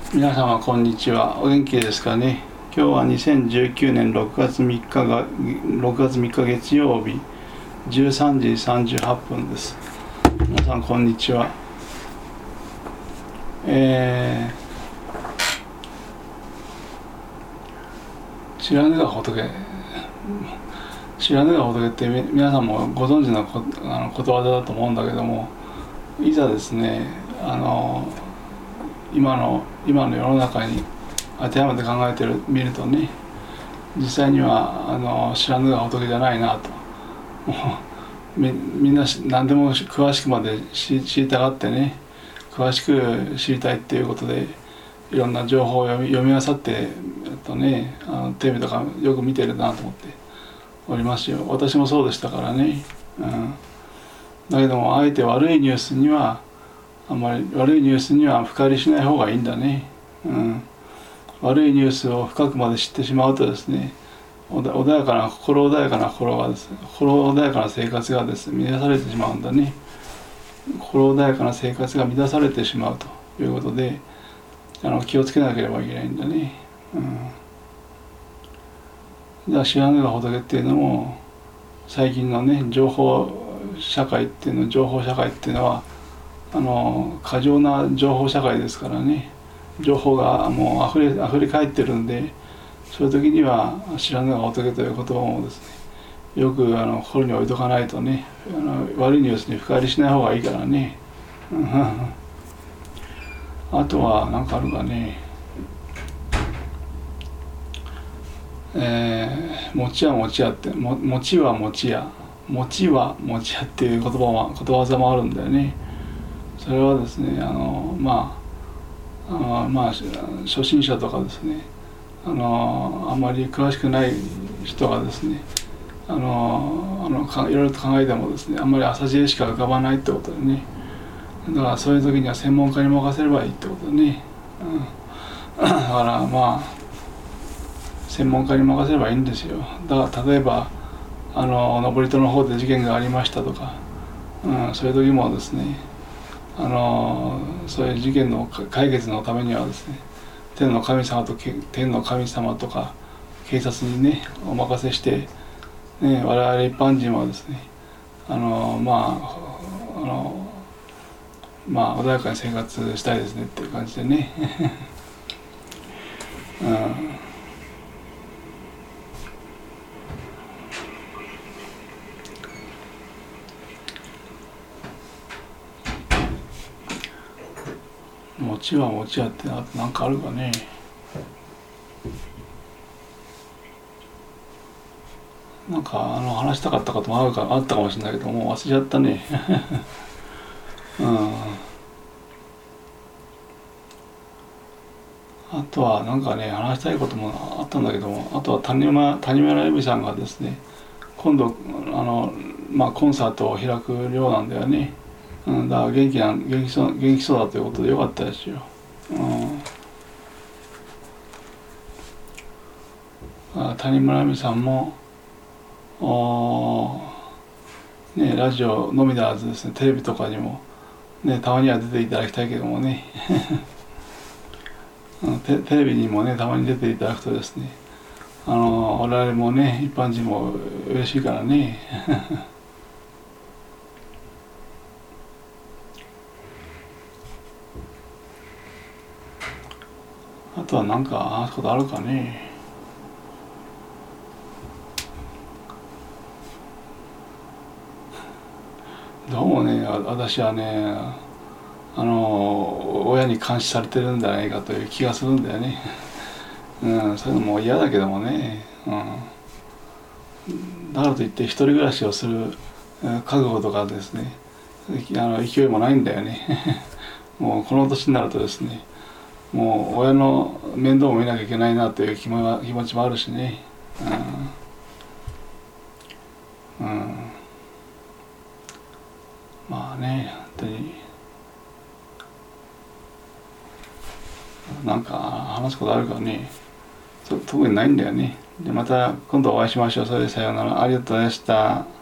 皆様こんにちは。お元気ですかね。今日は2019年6月3日月曜日13時38分です。皆さんこんにちは。知らぬが仏って皆さんもご存知のことわざだと思うんだけども、いざですね今の世の中に当てはめて考えてみるとね、実際には知らぬが仏じゃないなと。みんな何でも詳しくまで知りたがってね、詳しく知りたいっていうことでいろんな情報を読み漁ってテレビとかよく見てるなと思っておりますよ。私もそうでしたからね。だけどもあえて悪いニュースには深入りしない方がいいんだね。悪いニュースを深くまで知ってしまうとですね、心穏やかな心穏やかな生活がですね乱されてしまうんだね。心穏やかな生活が乱されてしまうということで気をつけなければいけないんだね。じゃあ知らぬが仏っていうのも最近のね情報社会っていうのは過剰な情報社会ですからね。情報がもうあふれ返ってるんで、そういう時には知らぬが仏という言葉もですねよく心に置いとかないとね、悪いニュースに深入りしない方がいいからね。あとは何かあるかね。餅は餅屋って餅は餅屋っていうことわざもあるんだよね。それはですね初心者とかですねあんまり詳しくない人がですねいろいろと考えてもですねあんまり浅知恵しか浮かばないってことでね、だからそういう時には専門家に任せればいいってことでね、だから専門家に任せればいいんですよ。だから例えば登戸の方で事件がありましたとか、そういう時もですねそういう事件の解決のためにはですね天の神様とか警察にねお任せして、ね、我々一般人はですね穏やかに生活したいですねっていう感じでね、餅は餅屋ってなんかあるかね。なんか話したかったこともあったかもしれないけどもう忘れちゃったね。あとはなんかね話したいこともあったんだけども、あとは谷村由美さんがですね今度コンサートを開くようなんだよね。だから元気そうだということでよかったですよ。谷村由美さんもラジオのみならずですねテレビとかにもねたまには出ていただきたいけどもねテレビにもねたまに出ていただくとですね我々もね一般人も嬉しいからね。あとは何か話すことあるかね。どうもね私はね親に監視されてるんじゃないかという気がするんだよね。そういうのも嫌だけどもね、だからといって一人暮らしをする覚悟とかですね勢いもないんだよね。もうこの年になるとですねもう親の面倒も見なきゃいけないなという気持ちもあるしね。まあね本当になんか話すことあるからね特にないんだよね。でまた今度お会いしましょう。それでさようなら。ありがとうございました。